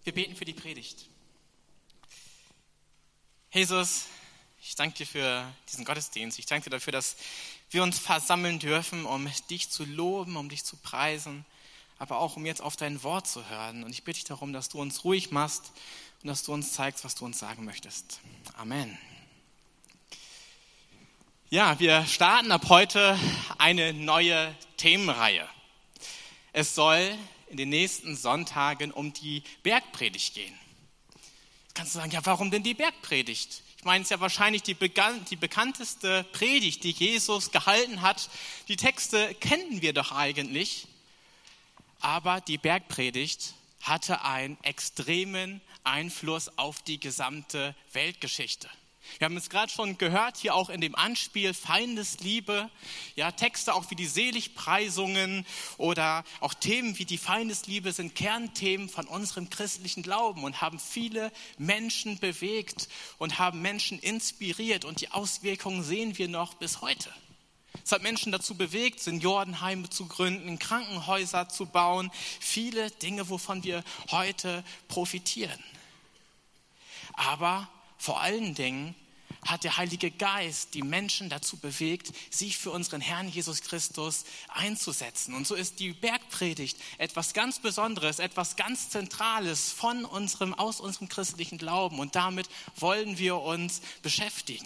Wir beten für die Predigt. Jesus, ich danke dir für diesen Gottesdienst. Ich danke dir dafür, dass wir uns versammeln dürfen, um dich zu loben, um dich zu preisen, aber auch um jetzt auf dein Wort zu hören. Und ich bitte dich darum, dass du uns ruhig machst und dass du uns zeigst, was du uns sagen möchtest. Amen. Ja, wir starten ab heute eine neue Themenreihe. Es soll in den nächsten Sonntagen um die Bergpredigt gehen. Jetzt kannst du sagen, ja, warum denn die Bergpredigt? Ich meine, es ist ja wahrscheinlich die bekannteste Predigt, die Jesus gehalten hat. Die Texte kennen wir doch eigentlich. Aber die Bergpredigt hatte einen extremen Einfluss auf die gesamte Weltgeschichte. Wir haben es gerade schon gehört, hier auch in dem Anspiel Feindesliebe, ja, Texte auch wie die Seligpreisungen oder auch Themen wie die Feindesliebe sind Kernthemen von unserem christlichen Glauben und haben viele Menschen bewegt und haben Menschen inspiriert und die Auswirkungen sehen wir noch bis heute. Es hat Menschen dazu bewegt, Seniorenheime zu gründen, Krankenhäuser zu bauen, viele Dinge, wovon wir heute profitieren. Aber vor allen Dingen hat der Heilige Geist die Menschen dazu bewegt, sich für unseren Herrn Jesus Christus einzusetzen. Und so ist die Bergpredigt etwas ganz Besonderes, etwas ganz Zentrales aus unserem christlichen Glauben. Und damit wollen wir uns beschäftigen.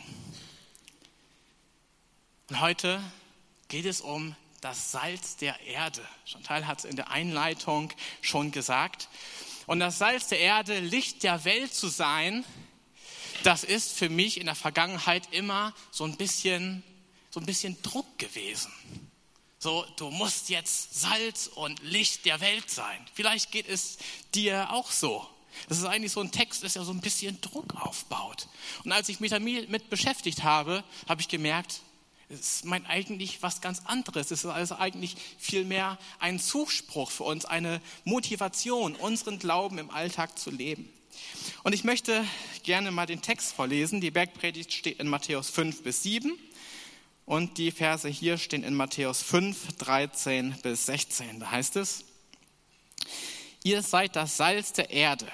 Und heute geht es um das Salz der Erde. Chantal hat es in der Einleitung schon gesagt. Und das Salz der Erde, Licht der Welt zu sein, das ist für mich in der Vergangenheit immer so ein bisschen Druck gewesen. So, du musst jetzt Salz und Licht der Welt sein. Vielleicht geht es dir auch so. Das ist eigentlich so ein Text, der so ein bisschen Druck aufbaut. Und als ich mich damit beschäftigt habe, habe ich gemerkt, es meint eigentlich was ganz anderes. Es ist also eigentlich vielmehr ein Zuspruch für uns, eine Motivation, unseren Glauben im Alltag zu leben. Und ich möchte gerne mal den Text vorlesen. Die Bergpredigt steht in Matthäus 5-7 und die Verse hier stehen in Matthäus 5:13-16. Da heißt es: Ihr seid das Salz der Erde.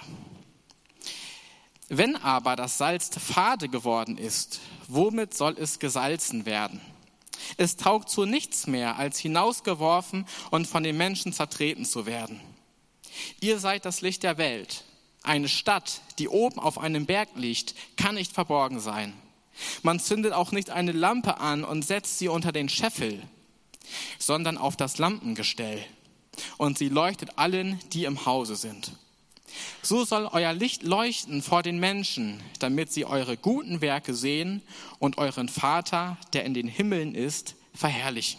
Wenn aber das Salz fade geworden ist, womit soll es gesalzen werden? Es taugt zu nichts mehr, als hinausgeworfen und von den Menschen zertreten zu werden. Ihr seid das Licht der Welt. Eine Stadt, die oben auf einem Berg liegt, kann nicht verborgen sein. Man zündet auch nicht eine Lampe an und setzt sie unter den Scheffel, sondern auf das Lampengestell. Und sie leuchtet allen, die im Hause sind. So soll euer Licht leuchten vor den Menschen, damit sie eure guten Werke sehen und euren Vater, der in den Himmeln ist, verherrlichen.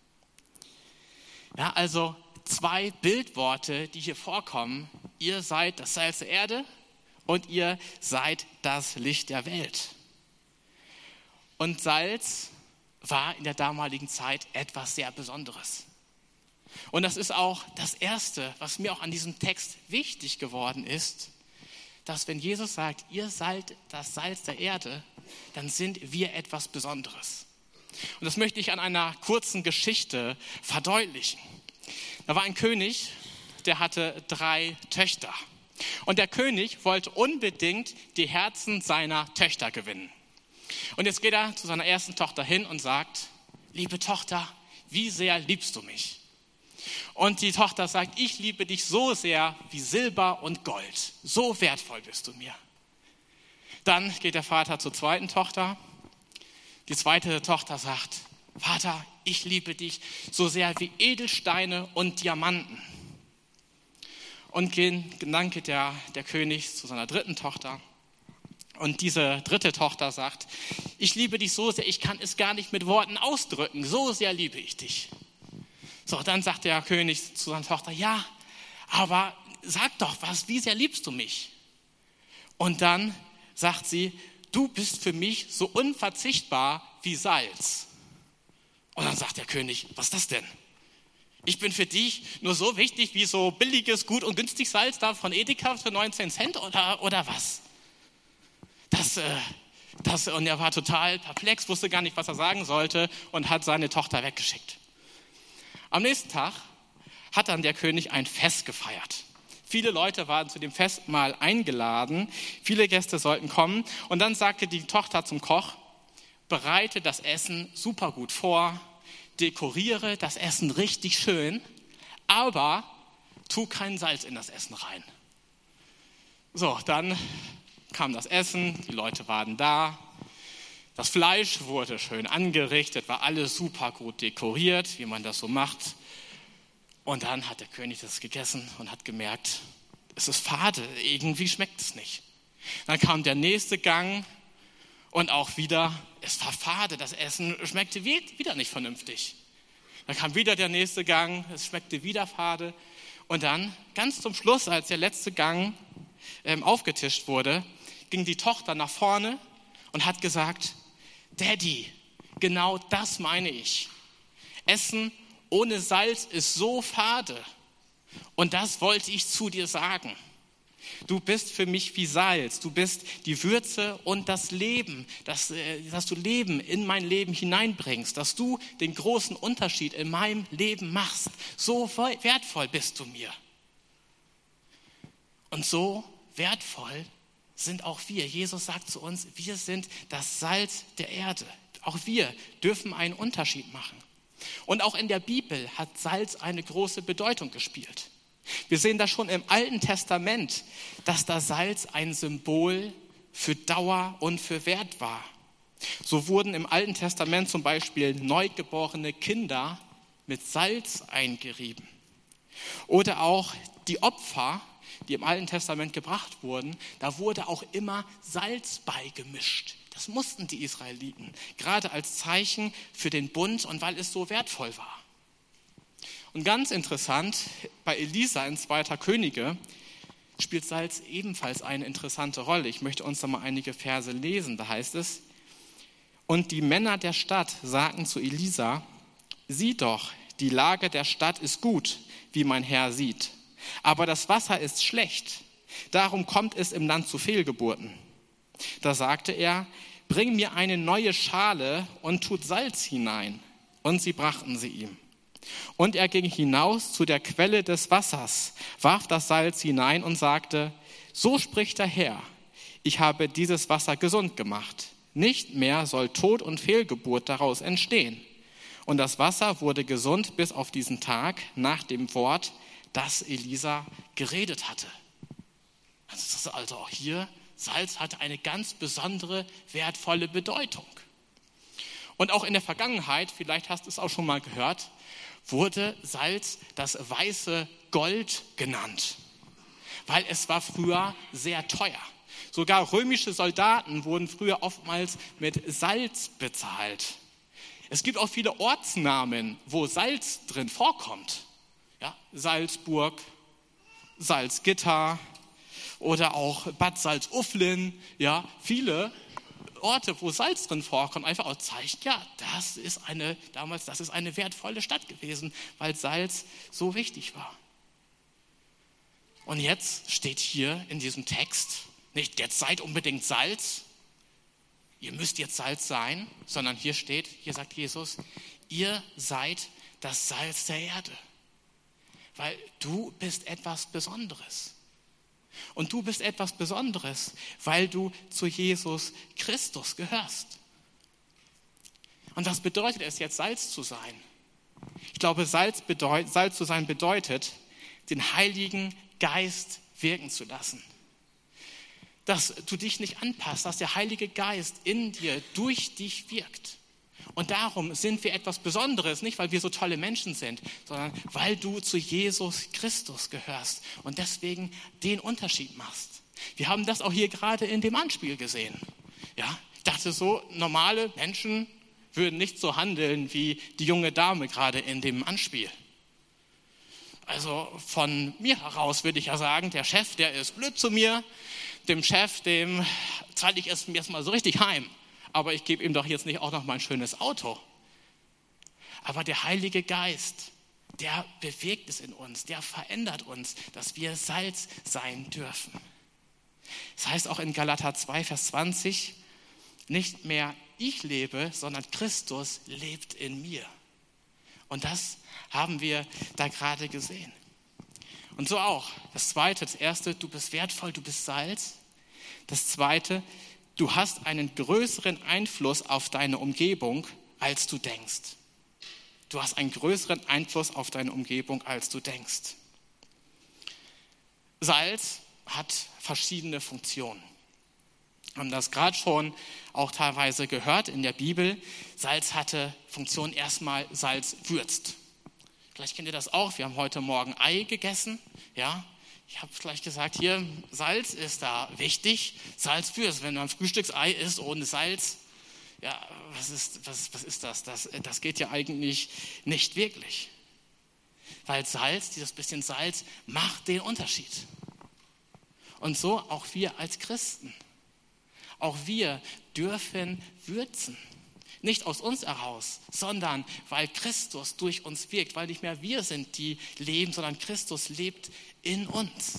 Ja, also 2 Bildworte, die hier vorkommen. Ihr seid das Salz der Erde und ihr seid das Licht der Welt. Und Salz war in der damaligen Zeit etwas sehr Besonderes. Und das ist auch das Erste, was mir auch an diesem Text wichtig geworden ist, dass wenn Jesus sagt, ihr seid das Salz der Erde, dann sind wir etwas Besonderes. Und das möchte ich an einer kurzen Geschichte verdeutlichen. Da war ein König, der hatte 3 Töchter. Und der König wollte unbedingt die Herzen seiner Töchter gewinnen. Und jetzt geht er zu seiner ersten Tochter hin und sagt: Liebe Tochter, wie sehr liebst du mich? Und die Tochter sagt: Ich liebe dich so sehr wie Silber und Gold. So wertvoll bist du mir. Dann geht der Vater zur zweiten Tochter. Die zweite Tochter sagt: Vater, ich liebe dich so sehr wie Edelsteine und Diamanten. Und dann geht der König zu seiner dritten Tochter. Und diese dritte Tochter sagt: Ich liebe dich so sehr, ich kann es gar nicht mit Worten ausdrücken. So sehr liebe ich dich. So, dann sagt der König zu seiner Tochter: Ja, aber sag doch was, wie sehr liebst du mich? Und dann sagt sie: Du bist für mich so unverzichtbar wie Salz. Und dann sagt der König: Was ist das denn? Ich bin für dich nur so wichtig wie so billiges, gut und günstig Salz da von Edeka für 19 Cent oder was? Und er war total perplex, wusste gar nicht, was er sagen sollte und hat seine Tochter weggeschickt. Am nächsten Tag hat dann der König ein Fest gefeiert. Viele Leute waren zu dem Festmahl eingeladen. Viele Gäste sollten kommen. Und dann sagte die Tochter zum Koch, bereite das Essen super gut vor, dekoriere das Essen richtig schön, aber tu kein Salz in das Essen rein. So, dann kam das Essen, die Leute waren da. Das Fleisch wurde schön angerichtet, war alles super gut dekoriert, wie man das so macht. Und dann hat der König das gegessen und hat gemerkt, es ist fade, irgendwie schmeckt es nicht. Dann kam der nächste Gang und auch wieder, es war fade, das Essen schmeckte wieder nicht vernünftig. Dann kam wieder der nächste Gang, es schmeckte wieder fade. Und dann, ganz zum Schluss, als der letzte Gang aufgetischt wurde, ging die Tochter nach vorne und hat gesagt, Daddy, genau das meine ich. Essen ohne Salz ist so fade. Und das wollte ich zu dir sagen. Du bist für mich wie Salz. Du bist die Würze und das Leben, dass du Leben in mein Leben hineinbringst, dass du den großen Unterschied in meinem Leben machst. So wertvoll bist du mir. Und so wertvoll sind auch wir. Jesus sagt zu uns, wir sind das Salz der Erde. Auch wir dürfen einen Unterschied machen. Und auch in der Bibel hat Salz eine große Bedeutung gespielt. Wir sehen das schon im Alten Testament, dass das Salz ein Symbol für Dauer und für Wert war. So wurden im Alten Testament zum Beispiel neugeborene Kinder mit Salz eingerieben. Oder auch die Opfer, die im Alten Testament gebracht wurden, da wurde auch immer Salz beigemischt. Das mussten die Israeliten, gerade als Zeichen für den Bund und weil es so wertvoll war. Und ganz interessant, bei Elisa in 2. Könige spielt Salz ebenfalls eine interessante Rolle. Ich möchte uns da mal einige Verse lesen. Da heißt es, und die Männer der Stadt sagten zu Elisa, sieh doch, die Lage der Stadt ist gut, wie mein Herr sieht. Aber das Wasser ist schlecht, darum kommt es im Land zu Fehlgeburten. Da sagte er, bring mir eine neue Schale und tut Salz hinein. Und sie brachten sie ihm. Und er ging hinaus zu der Quelle des Wassers, warf das Salz hinein und sagte, so spricht der Herr, ich habe dieses Wasser gesund gemacht. Nicht mehr soll Tod und Fehlgeburt daraus entstehen. Und das Wasser wurde gesund bis auf diesen Tag nach dem Wort, das Elisa geredet hatte. Also auch hier, Salz hatte eine ganz besondere, wertvolle Bedeutung. Und auch in der Vergangenheit, vielleicht hast du es auch schon mal gehört, wurde Salz das weiße Gold genannt, weil es war früher sehr teuer. Sogar römische Soldaten wurden früher oftmals mit Salz bezahlt. Es gibt auch viele Ortsnamen, wo Salz drin vorkommt. Ja, Salzburg, Salzgitter oder auch Bad Salzuflen. Ja, viele Orte, wo Salz drin vorkommt, einfach auch zeigen, ja, das ist eine wertvolle Stadt gewesen, weil Salz so wichtig war. Und jetzt steht hier in diesem Text, nicht jetzt seid unbedingt Salz, ihr müsst jetzt Salz sein, sondern hier sagt Jesus, ihr seid das Salz der Erde, weil du bist etwas Besonderes. Und du bist etwas Besonderes, weil du zu Jesus Christus gehörst. Und was bedeutet es jetzt, Salz zu sein? Ich glaube, Salz zu sein bedeutet, den Heiligen Geist wirken zu lassen. Dass du dich nicht anpasst, dass der Heilige Geist in dir, durch dich wirkt. Und darum sind wir etwas Besonderes, nicht weil wir so tolle Menschen sind, sondern weil du zu Jesus Christus gehörst und deswegen den Unterschied machst. Wir haben das auch hier gerade in dem Anspiel gesehen. Ja, ich dachte so, normale Menschen würden nicht so handeln wie die junge Dame gerade in dem Anspiel. Also von mir heraus würde ich ja sagen, der Chef, der ist blöd zu mir, dem Chef, dem zahle ich es mir erstmal so richtig heim. Aber ich gebe ihm doch jetzt nicht auch noch mal ein schönes Auto. Aber der Heilige Geist, der bewegt es in uns, der verändert uns, dass wir Salz sein dürfen. Das heißt auch in Galater 2, Vers 20, nicht mehr ich lebe, sondern Christus lebt in mir. Und das haben wir da gerade gesehen. Und so auch. Das Zweite, das Erste, du bist wertvoll, du bist Salz. Das Zweite, du hast einen größeren Einfluss auf deine Umgebung, als du denkst. Du hast einen größeren Einfluss auf deine Umgebung, als du denkst. Salz hat verschiedene Funktionen. Wir haben das gerade schon auch teilweise gehört in der Bibel. Salz hatte Funktion erstmal, Salz würzt. Vielleicht kennt ihr das auch. Wir haben heute Morgen Ei gegessen. Ja, ich habe gleich gesagt, hier, Salz ist da wichtig. Salz würzt. Wenn man Frühstücksei isst ohne Salz, ja, was ist das? Das geht ja eigentlich nicht wirklich. Weil Salz, dieses bisschen Salz, macht den Unterschied. Und so auch wir als Christen. Auch wir dürfen würzen. Nicht aus uns heraus, sondern weil Christus durch uns wirkt, weil nicht mehr wir sind, die leben, sondern Christus lebt in uns.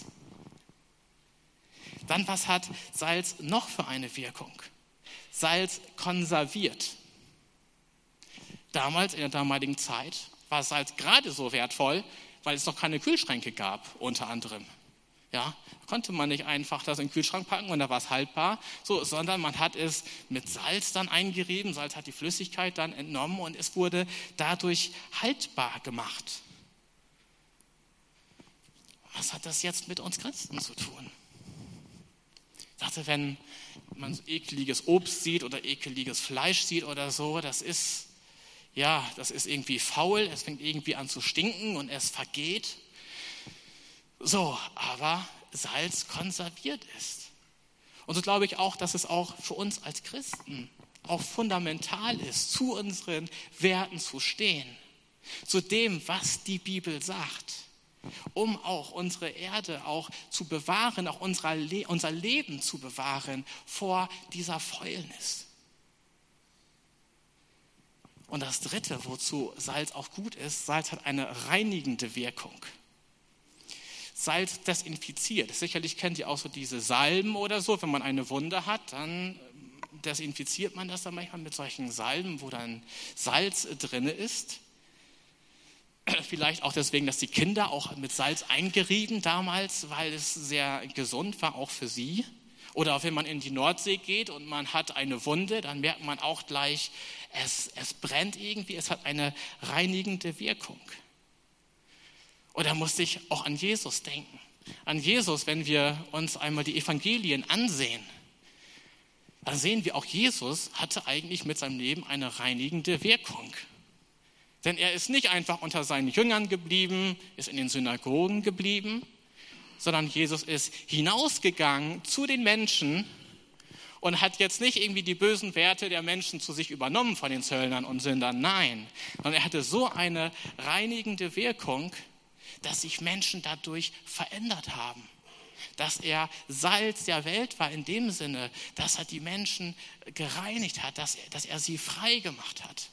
Dann, was hat Salz noch für eine Wirkung? Salz konserviert. Damals, in der damaligen Zeit, war Salz gerade so wertvoll, weil es noch keine Kühlschränke gab, unter anderem. Ja, konnte man nicht einfach das in den Kühlschrank packen und da war es haltbar, sondern man hat es mit Salz dann eingerieben, Salz hat die Flüssigkeit dann entnommen und es wurde dadurch haltbar gemacht. Was hat das jetzt mit uns Christen zu tun? Ich dachte, wenn man so ekeliges Obst sieht oder ekeliges Fleisch sieht oder so, das ist irgendwie faul, es fängt irgendwie an zu stinken und es vergeht. So, aber Salz konserviert ist. Und so glaube ich auch, dass es auch für uns als Christen auch fundamental ist, zu unseren Werten zu stehen, zu dem, was die Bibel sagt, um auch unsere Erde auch zu bewahren, auch unser Leben zu bewahren vor dieser Fäulnis. Und das Dritte, wozu Salz auch gut ist, Salz hat eine reinigende Wirkung. Salz desinfiziert. Sicherlich kennt ihr auch so diese Salben oder so. Wenn man eine Wunde hat, dann desinfiziert man das dann manchmal mit solchen Salben, wo dann Salz drin ist. Vielleicht auch deswegen, dass die Kinder auch mit Salz eingerieben damals, weil es sehr gesund war, auch für sie. Oder wenn man in die Nordsee geht und man hat eine Wunde, dann merkt man auch gleich, es brennt irgendwie, es hat eine reinigende Wirkung. Oder musste ich auch an Jesus denken. An Jesus, wenn wir uns einmal die Evangelien ansehen, dann sehen wir auch, Jesus hatte eigentlich mit seinem Leben eine reinigende Wirkung. Denn er ist nicht einfach unter seinen Jüngern geblieben, ist in den Synagogen geblieben, sondern Jesus ist hinausgegangen zu den Menschen und hat jetzt nicht irgendwie die bösen Werte der Menschen zu sich übernommen von den Zöllnern und Sündern. Nein, sondern er hatte so eine reinigende Wirkung, dass sich Menschen dadurch verändert haben. Dass er Salz der Welt war in dem Sinne, dass er die Menschen gereinigt hat, dass er sie frei gemacht hat.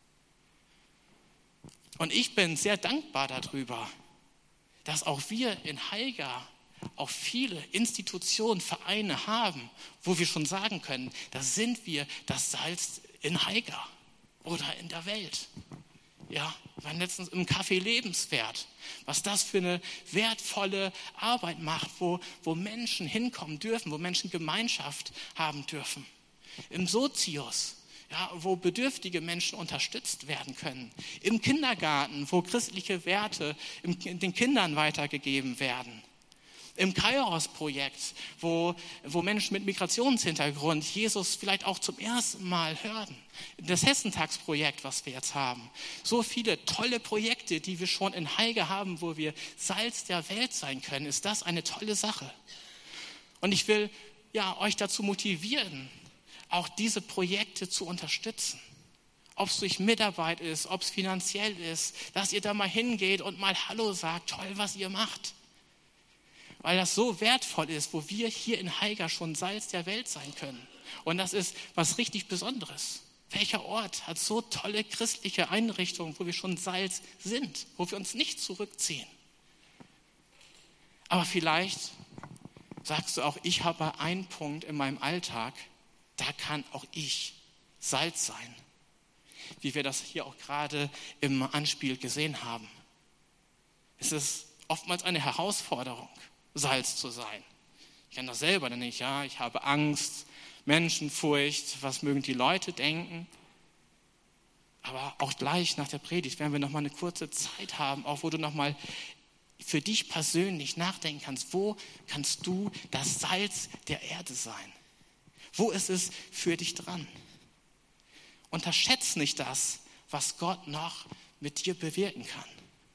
Und ich bin sehr dankbar darüber, dass auch wir in Haiger auch viele Institutionen, Vereine haben, wo wir schon sagen können, da sind wir das Salz in Haiger oder in der Welt. Ja, wir waren letztens im Café Lebenswert, was das für eine wertvolle Arbeit macht, wo Menschen hinkommen dürfen, wo Menschen Gemeinschaft haben dürfen. Im Sozius, ja, wo bedürftige Menschen unterstützt werden können. Im Kindergarten, wo christliche Werte den Kindern weitergegeben werden. Im Kairos-Projekt, wo Menschen mit Migrationshintergrund Jesus vielleicht auch zum ersten Mal hören. Das Hessentagsprojekt, was wir jetzt haben. So viele tolle Projekte, die wir schon in Haiger haben, wo wir Salz der Welt sein können. Ist das eine tolle Sache? Und ich will euch dazu motivieren, auch diese Projekte zu unterstützen. Ob es durch Mitarbeit ist, ob es finanziell ist, dass ihr da mal hingeht und mal Hallo sagt, toll, was ihr macht. Weil das so wertvoll ist, wo wir hier in Haiger schon Salz der Welt sein können. Und das ist was richtig Besonderes. Welcher Ort hat so tolle christliche Einrichtungen, wo wir schon Salz sind, wo wir uns nicht zurückziehen? Aber vielleicht sagst du auch, ich habe einen Punkt in meinem Alltag, da kann auch ich Salz sein. Wie wir das hier auch gerade im Anspiel gesehen haben. Es ist oftmals eine Herausforderung, Salz zu sein. Ich kenne das selber, dann denke ich, ja, ich habe Angst, Menschenfurcht, was mögen die Leute denken. Aber auch gleich nach der Predigt werden wir nochmal eine kurze Zeit haben, auch wo du nochmal für dich persönlich nachdenken kannst, wo kannst du das Salz der Erde sein? Wo ist es für dich dran? Unterschätz nicht das, was Gott noch mit dir bewirken kann.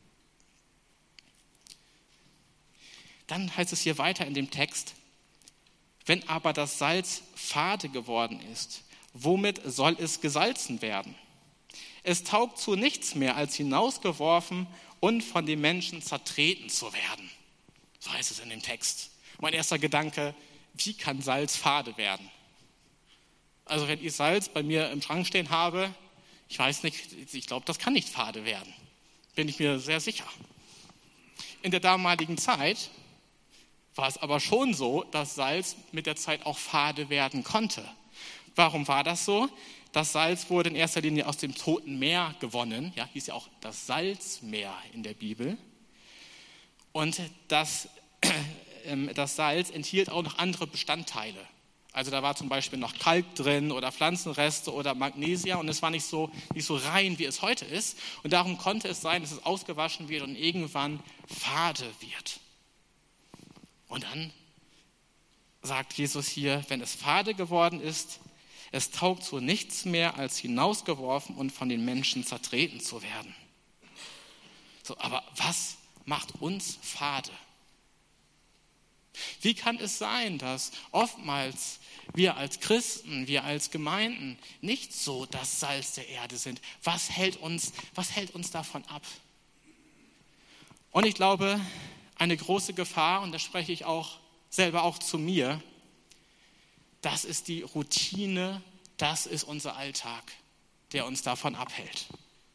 Dann heißt es hier weiter in dem Text, wenn aber das Salz fade geworden ist, womit soll es gesalzen werden? Es taugt zu nichts mehr, als hinausgeworfen und von den Menschen zertreten zu werden. So heißt es in dem Text. Mein erster Gedanke, wie kann Salz fade werden? Also wenn ich Salz bei mir im Schrank stehen habe, ich weiß nicht, ich glaube, das kann nicht fade werden. Bin ich mir sehr sicher. In der damaligen Zeit war es aber schon so, dass Salz mit der Zeit auch fade werden konnte. Warum war das so? Das Salz wurde in erster Linie aus dem Toten Meer gewonnen. Ja, hieß ja auch das Salzmeer in der Bibel. Und das Salz enthielt auch noch andere Bestandteile. Also da war zum Beispiel noch Kalk drin oder Pflanzenreste oder Magnesia und es war nicht so rein, wie es heute ist. Und darum konnte es sein, dass es ausgewaschen wird und irgendwann fade wird. Und dann sagt Jesus hier, wenn es fade geworden ist, es taugt zu nichts mehr, als hinausgeworfen und von den Menschen zertreten zu werden. So, aber was macht uns fade? Wie kann es sein, dass oftmals wir als Christen, wir als Gemeinden nicht so das Salz der Erde sind? Was hält uns davon ab? Und ich glaube, eine große Gefahr, und da spreche ich auch selber auch zu mir, das ist die Routine, das ist unser Alltag, der uns davon abhält.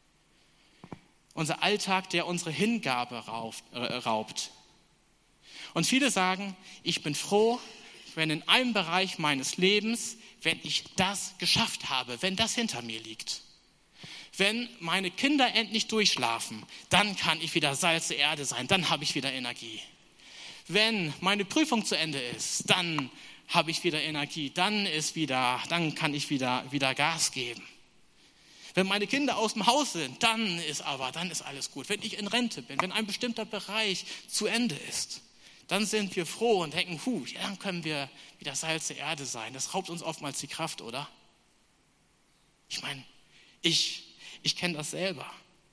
Unser Alltag, der unsere Hingabe raubt. Und viele sagen, ich bin froh, wenn in einem Bereich meines Lebens, wenn ich das geschafft habe, wenn das hinter mir liegt. Wenn meine Kinder endlich durchschlafen, dann kann ich wieder Salz der Erde sein, dann habe ich wieder Energie. Wenn meine Prüfung zu Ende ist, dann habe ich wieder Energie, dann kann ich wieder Gas geben. Wenn meine Kinder aus dem Haus sind, dann ist alles gut. Wenn ich in Rente bin, wenn ein bestimmter Bereich zu Ende ist, dann sind wir froh und denken, dann können wir wieder Salz der Erde sein. Das raubt uns oftmals die Kraft, oder? Ich meine, ich kenne das selber,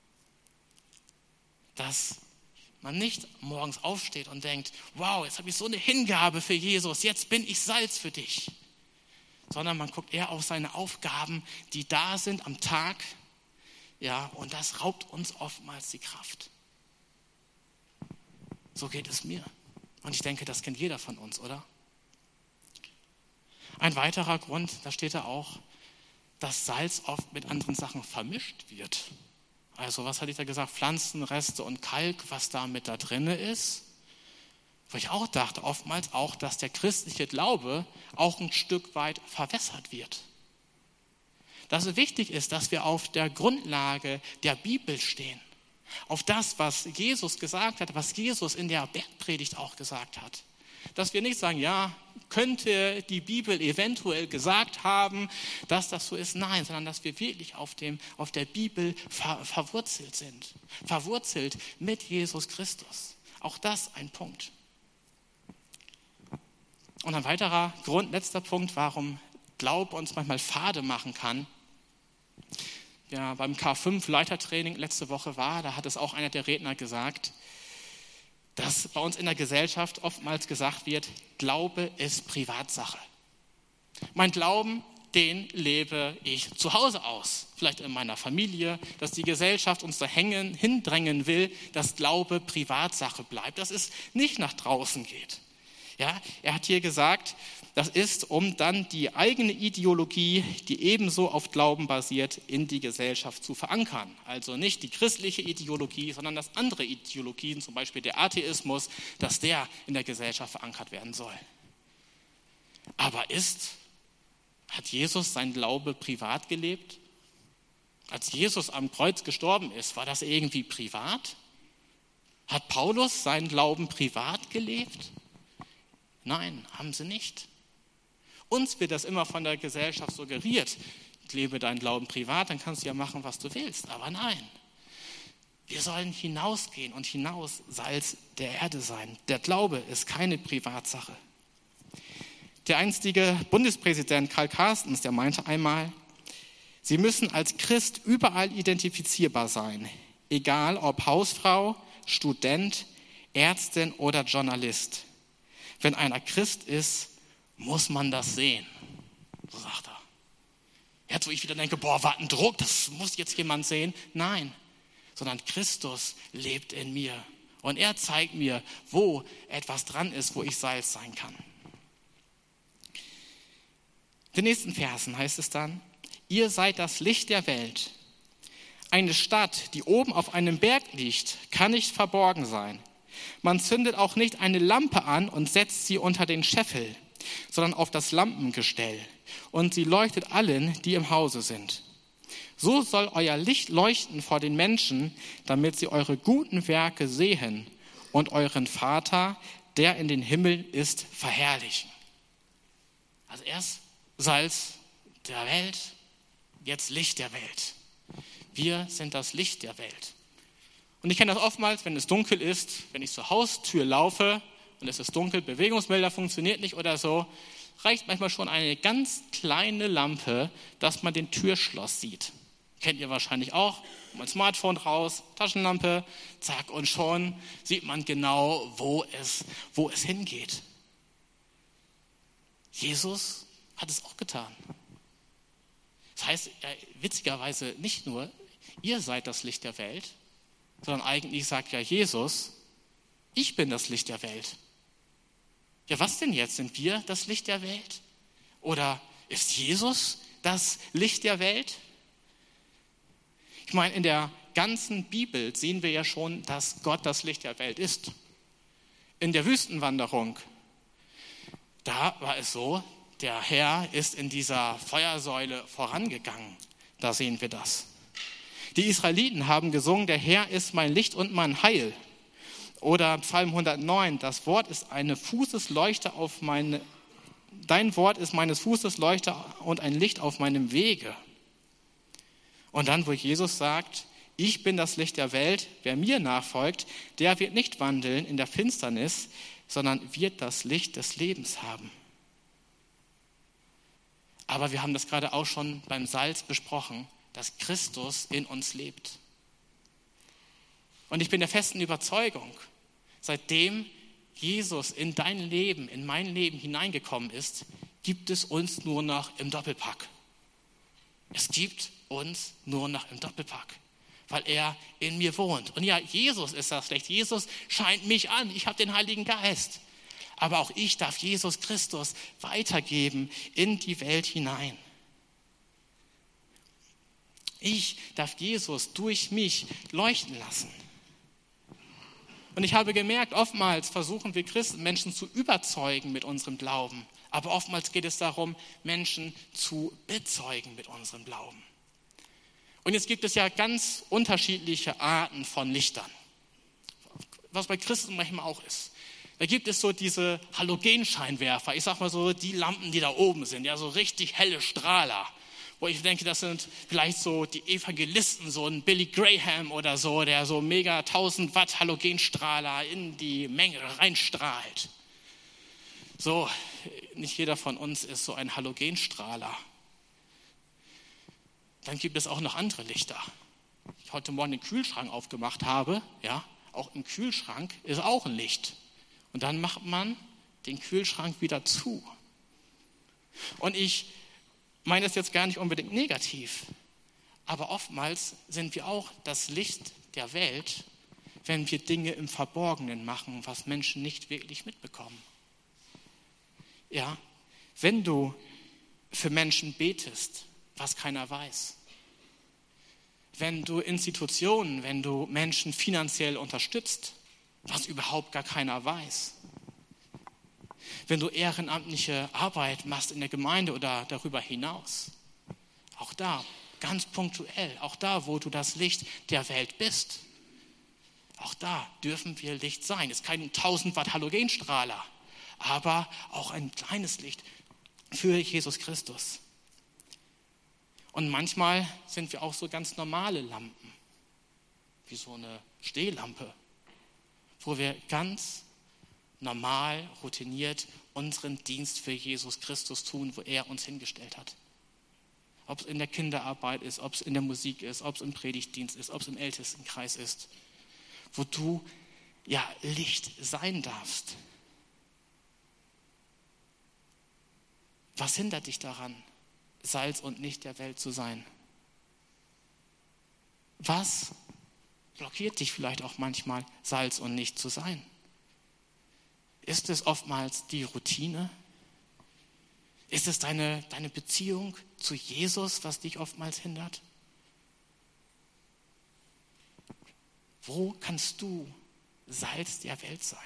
dass man nicht morgens aufsteht und denkt, wow, jetzt habe ich so eine Hingabe für Jesus, jetzt bin ich Salz für dich. Sondern man guckt eher auf seine Aufgaben, die da sind am Tag. Ja, und das raubt uns oftmals die Kraft. So geht es mir. Und ich denke, das kennt jeder von uns, oder? Ein weiterer Grund, da steht da auch, dass Salz oft mit anderen Sachen vermischt wird. Also was hatte ich da gesagt? Pflanzenreste und Kalk, was da mit da drin ist. Wo ich auch dachte, oftmals auch, dass der christliche Glaube auch ein Stück weit verwässert wird. Dass es wichtig ist, dass wir auf der Grundlage der Bibel stehen. Auf das, was Jesus gesagt hat, was Jesus in der Bergpredigt auch gesagt hat. Dass wir nicht sagen, ja, könnte die Bibel eventuell gesagt haben, dass das so ist. Nein, sondern dass wir wirklich auf der Bibel verwurzelt sind. Verwurzelt mit Jesus Christus. Auch das ein Punkt. Und ein weiterer Grund, letzter Punkt, warum Glaube uns manchmal fade machen kann. Ja, beim K5 Leitertraining letzte Woche da hat es auch einer der Redner gesagt, dass bei uns in der Gesellschaft oftmals gesagt wird, Glaube ist Privatsache. Mein Glauben, den lebe ich zu Hause aus, vielleicht in meiner Familie, dass die Gesellschaft uns da hindrängen will, dass Glaube Privatsache bleibt, dass es nicht nach draußen geht. Ja, er hat hier gesagt, das ist, um dann die eigene Ideologie, die ebenso auf Glauben basiert, in die Gesellschaft zu verankern. Also nicht die christliche Ideologie, sondern dass andere Ideologien, zum Beispiel der Atheismus, dass der in der Gesellschaft verankert werden soll. Aber hat Jesus sein Glaube privat gelebt? Als Jesus am Kreuz gestorben ist, war das irgendwie privat? Hat Paulus seinen Glauben privat gelebt? Nein, haben sie nicht. Uns wird das immer von der Gesellschaft suggeriert. Lebe deinen Glauben privat, dann kannst du ja machen, was du willst. Aber nein, wir sollen hinausgehen und hinaus Salz der Erde sein. Der Glaube ist keine Privatsache. Der einstige Bundespräsident Karl Carstens, der meinte einmal, Sie müssen als Christ überall identifizierbar sein, egal ob Hausfrau, Student, Ärztin oder Journalist. Wenn einer Christ ist, muss man das sehen, so sagt er. Jetzt, wo ich wieder denke, was ein Druck, das muss jetzt jemand sehen. Nein, sondern Christus lebt in mir. Und er zeigt mir, wo etwas dran ist, wo ich Salz sein kann. In den nächsten Versen heißt es dann, ihr seid das Licht der Welt. Eine Stadt, die oben auf einem Berg liegt, kann nicht verborgen sein. Man zündet auch nicht eine Lampe an und setzt sie unter den Scheffel, sondern auf das Lampengestell. Und sie leuchtet allen, die im Hause sind. So soll euer Licht leuchten vor den Menschen, damit sie eure guten Werke sehen und euren Vater, der in den Himmel ist, verherrlichen. Also erst Salz der Welt, jetzt Licht der Welt. Wir sind das Licht der Welt. Und ich kenne das oftmals, wenn es dunkel ist, wenn ich zur Haustür laufe und es ist dunkel, Bewegungsmelder funktioniert nicht oder so, reicht manchmal schon eine ganz kleine Lampe, dass man den Türschloss sieht. Kennt ihr wahrscheinlich auch. Mein Smartphone raus, Taschenlampe, zack, und schon sieht man genau, wo es hingeht. Jesus hat es auch getan. Das heißt, witzigerweise nicht nur, ihr seid das Licht der Welt, sondern eigentlich sagt ja Jesus, ich bin das Licht der Welt. Ja, was denn jetzt? Sind wir das Licht der Welt? Oder ist Jesus das Licht der Welt? Ich meine, in der ganzen Bibel sehen wir ja schon, dass Gott das Licht der Welt ist. In der Wüstenwanderung, da war es so, der Herr ist in dieser Feuersäule vorangegangen. Da sehen wir das. Die Israeliten haben gesungen, der Herr ist mein Licht und mein Heil. Oder Psalm 109, das Wort ist eine Fußesleuchte auf dein Wort ist meines Fußes Leuchte und ein Licht auf meinem Wege. Und dann, wo Jesus sagt, ich bin das Licht der Welt, wer mir nachfolgt, der wird nicht wandeln in der Finsternis, sondern wird das Licht des Lebens haben. Aber wir haben das gerade auch schon beim Salz besprochen, dass Christus in uns lebt. Und ich bin der festen Überzeugung, seitdem Jesus in dein Leben, in mein Leben hineingekommen ist, gibt es uns nur noch im Doppelpack. Es gibt uns nur noch im Doppelpack, weil er in mir wohnt. Und ja, Jesus ist das Licht. Jesus scheint mich an. Ich habe den Heiligen Geist. Aber auch ich darf Jesus Christus weitergeben in die Welt hinein. Ich darf Jesus durch mich leuchten lassen. Und ich habe gemerkt, oftmals versuchen wir Christen, Menschen zu überzeugen mit unserem Glauben. Aber oftmals geht es darum, Menschen zu bezeugen mit unserem Glauben. Und jetzt gibt es ja ganz unterschiedliche Arten von Lichtern. Was bei Christen manchmal auch ist. Da gibt es so diese Halogenscheinwerfer, ich sag mal so die Lampen, die da oben sind, ja so richtig helle Strahler. Wo ich denke, das sind vielleicht so die Evangelisten, so ein Billy Graham oder so, der so mega 1000 Watt Halogenstrahler in die Menge reinstrahlt. So, nicht jeder von uns ist so ein Halogenstrahler. Dann gibt es auch noch andere Lichter. Ich heute Morgen den Kühlschrank aufgemacht habe, ja, auch im Kühlschrank ist auch ein Licht. Und dann macht man den Kühlschrank wieder zu. Und ich meine das jetzt gar nicht unbedingt negativ, aber oftmals sind wir auch das Licht der Welt, wenn wir Dinge im Verborgenen machen, was Menschen nicht wirklich mitbekommen. Ja, wenn du für Menschen betest, was keiner weiß. Wenn du Institutionen, wenn du Menschen finanziell unterstützt, was überhaupt gar keiner weiß. Wenn du ehrenamtliche Arbeit machst in der Gemeinde oder darüber hinaus. Auch da, ganz punktuell, auch da, wo du das Licht der Welt bist. Auch da dürfen wir Licht sein. Es ist kein 1000 Watt Halogenstrahler, aber auch ein kleines Licht für Jesus Christus. Und manchmal sind wir auch so ganz normale Lampen, wie so eine Stehlampe, wo wir ganz normal, routiniert unseren Dienst für Jesus Christus tun, wo er uns hingestellt hat. Ob es in der Kinderarbeit ist, ob es in der Musik ist, ob es im Predigtdienst ist, ob es im Ältestenkreis ist, wo du ja Licht sein darfst. Was hindert dich daran, Salz und Licht der Welt zu sein? Was blockiert dich vielleicht auch manchmal, Salz und Licht zu sein? Ist es oftmals die Routine? Ist es deine Beziehung zu Jesus, was dich oftmals hindert? Wo kannst du Salz der Welt sein?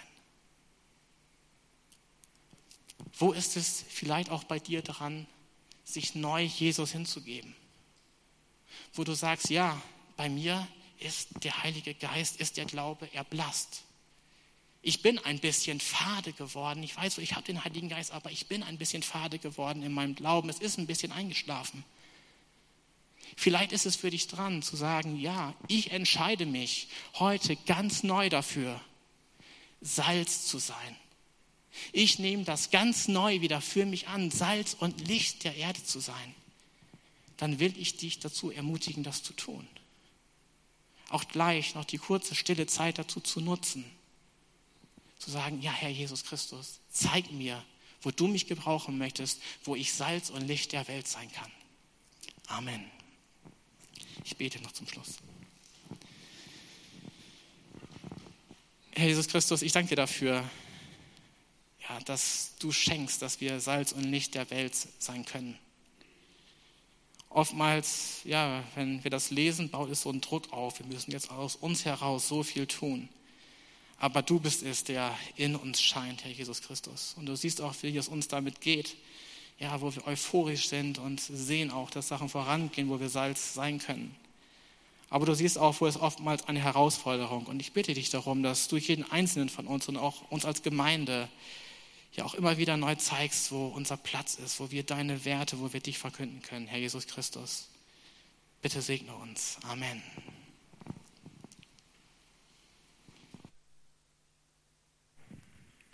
Wo ist es vielleicht auch bei dir dran, sich neu Jesus hinzugeben? Wo du sagst, ja, bei mir ist der Heilige Geist, ist der Glaube erblasst. Ich bin ein bisschen fade geworden. Ich weiß, ich habe den Heiligen Geist, aber ich bin ein bisschen fade geworden in meinem Glauben. Es ist ein bisschen eingeschlafen. Vielleicht ist es für dich dran zu sagen, ja, ich entscheide mich heute ganz neu dafür, Salz zu sein. Ich nehme das ganz neu wieder für mich an, Salz und Licht der Erde zu sein. Dann will ich dich dazu ermutigen, das zu tun. Auch gleich noch die kurze, stille Zeit dazu zu nutzen. Zu sagen, ja, Herr Jesus Christus, zeig mir, wo du mich gebrauchen möchtest, wo ich Salz und Licht der Welt sein kann. Amen. Ich bete noch zum Schluss. Herr Jesus Christus, ich danke dir dafür, ja, dass du schenkst, dass wir Salz und Licht der Welt sein können. Oftmals, ja, wenn wir das lesen, baut es so einen Druck auf. Wir müssen jetzt aus uns heraus so viel tun. Aber du bist es, der in uns scheint, Herr Jesus Christus. Und du siehst auch, wie es uns damit geht, ja, wo wir euphorisch sind und sehen auch, dass Sachen vorangehen, wo wir Salz sein können. Aber du siehst auch, wo es oftmals eine Herausforderung. Und ich bitte dich darum, dass du jeden Einzelnen von uns und auch uns als Gemeinde ja auch immer wieder neu zeigst, wo unser Platz ist, wo wir deine Werte, wo wir dich verkünden können, Herr Jesus Christus. Bitte segne uns. Amen.